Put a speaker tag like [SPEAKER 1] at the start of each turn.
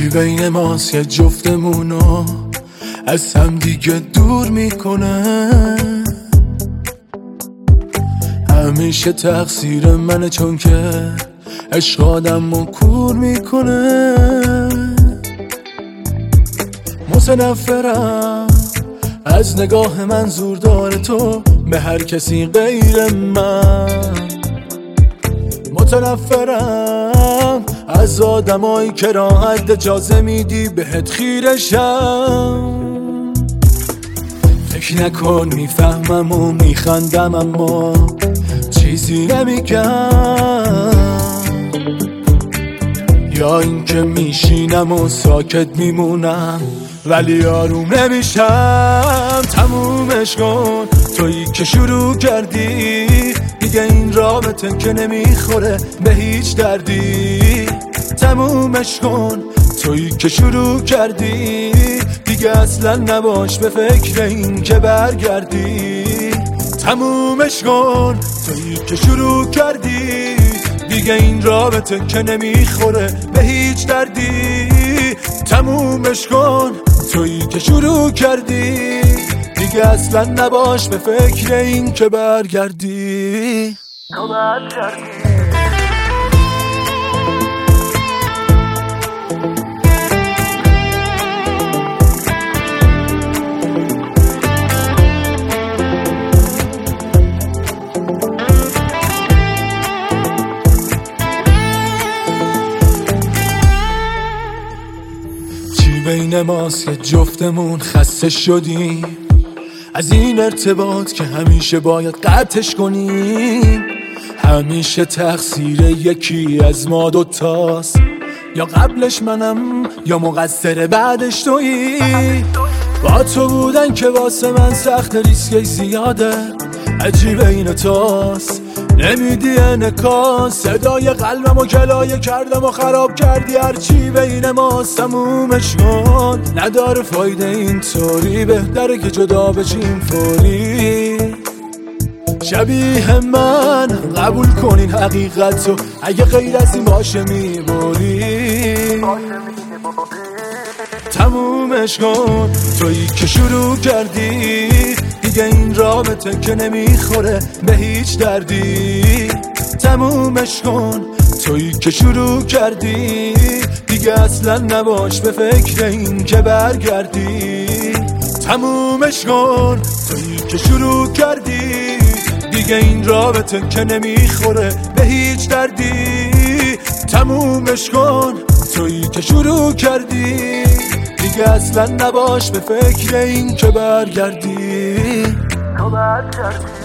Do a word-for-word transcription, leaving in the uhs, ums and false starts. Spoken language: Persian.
[SPEAKER 1] چی بین ماست یه جفتمونو از هم دیگه دور میکنه؟ همیشه تقصیر منه چون که عشق آدمو کور میکنه. متنفرم از نگاه منظور داره تو به هر کسی غیر من. متنفرم از آدمایی که راحت اجازه میدی بهت خیرشم. فکر نکن میفهمم و میخندم اما چیزی نمیگم، یا اینکه میشینم و ساکت میمونم ولی آروم نمیشم. تمومش کن تویی که شروع کردی، دیگه این رابطه که نمیخوره به هیچ دردی. تمومش کن تویی که شروع کردی، دیگه اصلا نباش به فکر این که برگردی. تمومش کن تویی که شروع کردی، دیگه این رابطه که نمیخوره به هیچ دردی. تمومش کن تویی که شروع کردی، دیگه اصلا نباش به فکر این که برگردی. تو برگردی. بین ماست یه جفتمون خسته شدیم از این ارتباط که همیشه باید قطعش کنیم. همیشه تقصیر یکی از ما دوتاست، یا قبلش منم یا مقصر بعدش تویی. با تو بودن که واسه من سخت، ریسکش زیاده، عجیبه این توست نمیدی انکاس. صدای قلبم و کلایه کردم و خراب کردی هرچی بین ماست. تمومش کن نداره فایده اینطوری، بهتره که جدا بشیم فوری. شبیه من قبول کنین حقیقتو، اگه غیر از این باشه میبری. تمومش کن تویی که شروع کردی، دیگه این رابطه که نمیخوره به هیچ دردی. تمومش کن تویی که شروع کردی، دیگه اصلا نباش به فکر این که برگردی. تمومش کن تویی که شروع کردی، دیگه این رابطه که نمیخوره به هیچ دردی. تمومش کن تویی که شروع کردی، دیگه اصلا نباش به فکر این که برگردی. تو برگردی.